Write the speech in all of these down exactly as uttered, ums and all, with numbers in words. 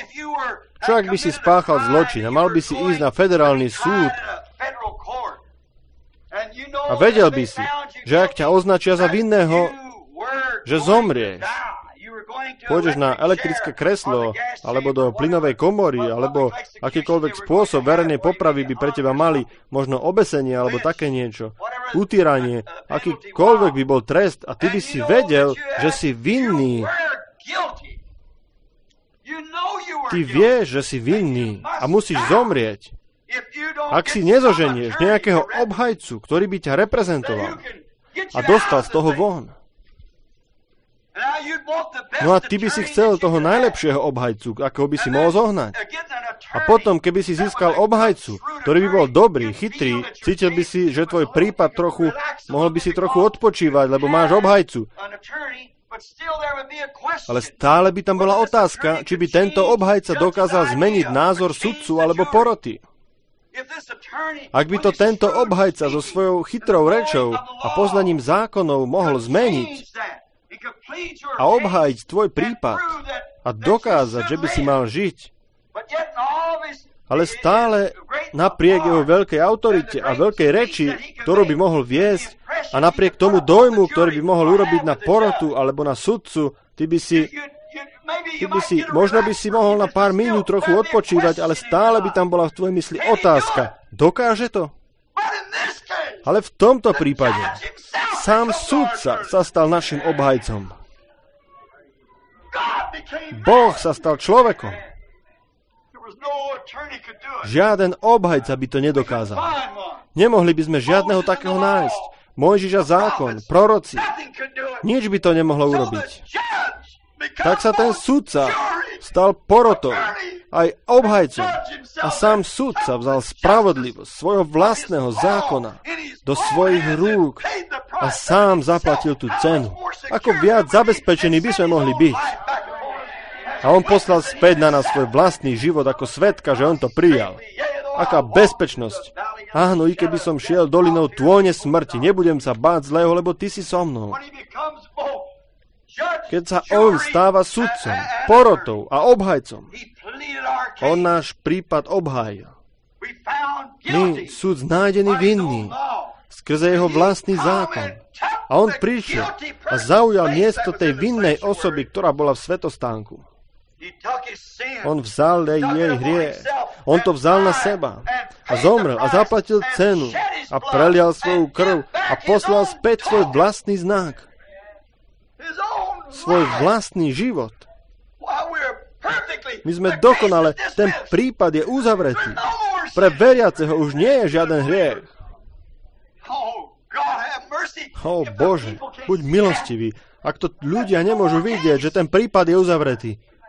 Čo ak by si spáchal zločin a mal by si ísť na federálny súd a vedel by si, že ak ťa označia za vinného, že zomrieš, pôjdeš na elektrické kreslo, alebo do plynovej komory, alebo akýkoľvek spôsob verejnej popravy by pre teba mali, možno obesenie, alebo také niečo, utíranie, akýkoľvek by bol trest a ty by si vedel, že si vinný. Ty vieš, že si vinný a musíš zomrieť. Ak si nezoženieš nejakého obhajcu, ktorý by ťa reprezentoval a dostal z toho von. No a ty by si chcel toho najlepšieho obhajcu, akého by si mohol zohnať. A potom, keby si získal obhajcu, ktorý by bol dobrý, chytrý, cítil by si, že tvoj prípad trochu, mohol by si trochu odpočívať, lebo máš obhajcu. Ale stále by tam bola otázka, či by tento obhajca dokázal zmeniť názor sudcu alebo poroty. Ak by to tento obhajca so svojou chytrou rečou a poznaním zákonov mohol zmeniť a obhájiť tvoj prípad a dokázať, že by si mal žiť, ale stále napriek jeho veľkej autorite a veľkej reči, ktorú by mohol viesť, a napriek tomu dojmu, ktorý by mohol urobiť na porotu alebo na sudcu, ty by si Ty by si, možno by si mohol na pár minút trochu odpočívať, ale stále by tam bola v tvojej mysli otázka. Dokáže to? Ale v tomto prípade sám sudca sa stal našim obhajcom. Boh sa stal človekom. Žiaden obhajca by to nedokázal. Nemohli by sme žiadneho takého nájsť. Mojžiš a zákon, proroci, nič by to nemohlo urobiť. Tak sa ten sudca stal porotou, aj obhajcom. A sám sudca vzal spravodlivosť svojho vlastného zákona do svojich rúk a sám zaplatil tú cenu. Ako viac zabezpečení by sme mohli byť. A on poslal späť na nás svoj vlastný život ako svedka, že on to prijal. Aká bezpečnosť. Áno, i keby som šiel dolinou tône smrti, nebudem sa báť zlého, lebo ty si so mnou. Keď sa on stáva sudcom, porotou a obhajcom, on náš prípad obhájil. My, súd nájdený vinný, skrze jeho vlastný zákon. A on prišiel a zaujal miesto tej vinnej osoby, ktorá bola v svätostánku. On vzal jej hriech. On to vzal na seba a zomrel a zaplatil cenu a prelial svoju krv a poslal späť svoj vlastný znak. Svoj vlastný život. My sme dokonale, ten prípad je uzavretý. Pre veriaceho už nie je žiaden hriech. Ó Bože, buď milostivý, ak to ľudia nemôžu vidieť, že ten prípad je uzavretý.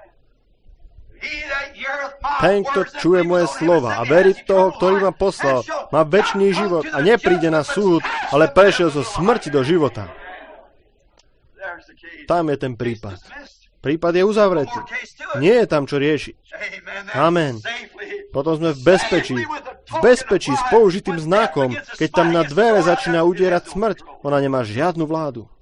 Ten, kto čuje moje slova a verí v toho, ktorý ma poslal, má večný život a nepríde na súd, ale prešiel zo smrti do života. Tam je ten prípad. Prípad je uzavretý. Nie je tam čo riešiť. Amen. Potom sme v bezpečí. V bezpečí s použitým znakom, keď tam na dvere začína udierať smrť. Ona nemá žiadnu vládu.